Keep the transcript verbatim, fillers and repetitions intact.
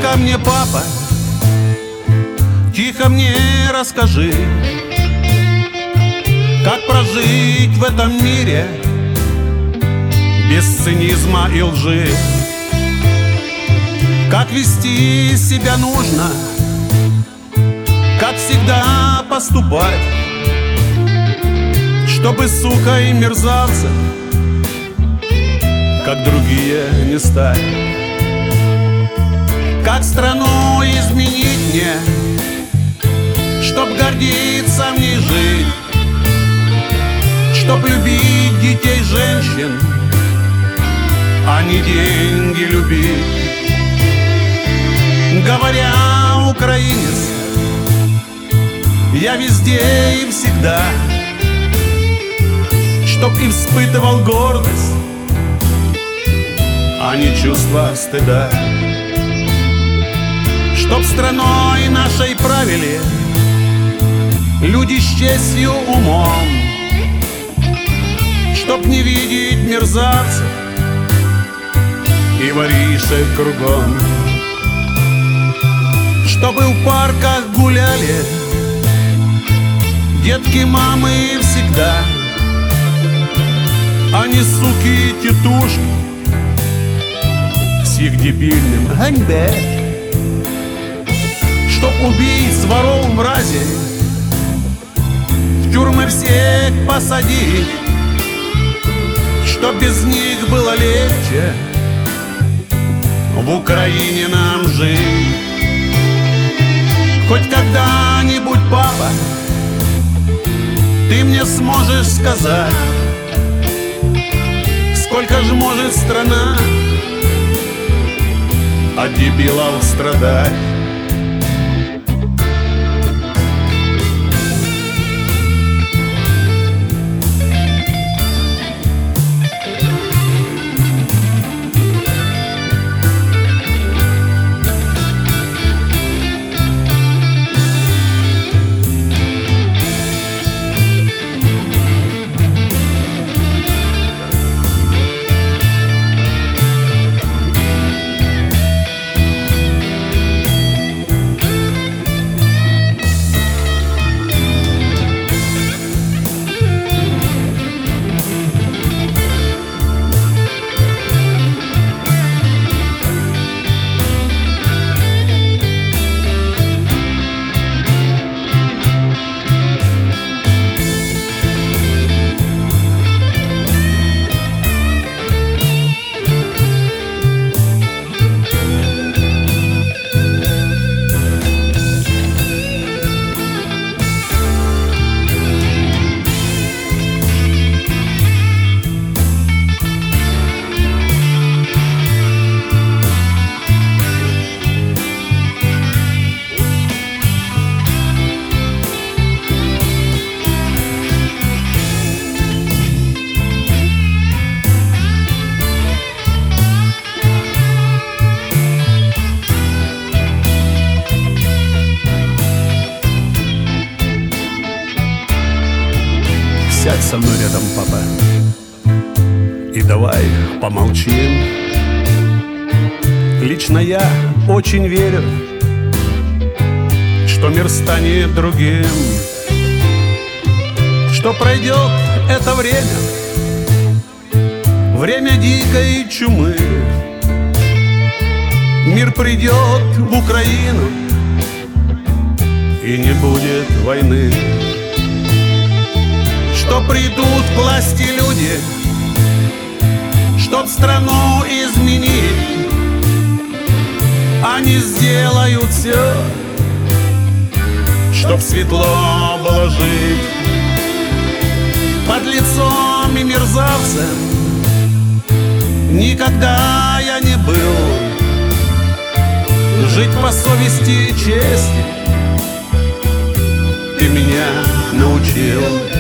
ко мне, папа, тихо мне расскажи, как прожить в этом мире без цинизма и лжи. Как вести себя нужно, как всегда поступать, чтобы сукой и мерзавцем, как другие, не стать. Как страну изменить мне, чтоб гордиться в ней жить, чтоб любить детей, женщин, а не деньги любить. Говоря украинец, я везде и всегда, чтоб и испытывал гордость, а не чувство стыда. Чтоб страной нашей правили люди с честью, умом, чтоб не видеть мерзавцев и воришек кругом. Чтобы в парках гуляли детки, мамы всегда, а не суки и тетушки с их дебильным ганьбе. Чтоб убийц, воров, мразей в тюрьмы всех посадить, чтоб без них было легче в Украине нам жить. Хоть когда-нибудь, папа, ты мне сможешь сказать, сколько же может страна от дебилов страдать? Сядь со мной рядом, папа, и давай помолчим. Лично я очень верю, что мир станет другим, что пройдет это время, время дикой чумы. Мир придет в Украину, и не будет войны. Что придут к власти люди, чтоб страну изменить, они сделают все, чтоб светло было жить. Под лицом и мерзавцем никогда я не был. Жить по совести и чести ты меня научил.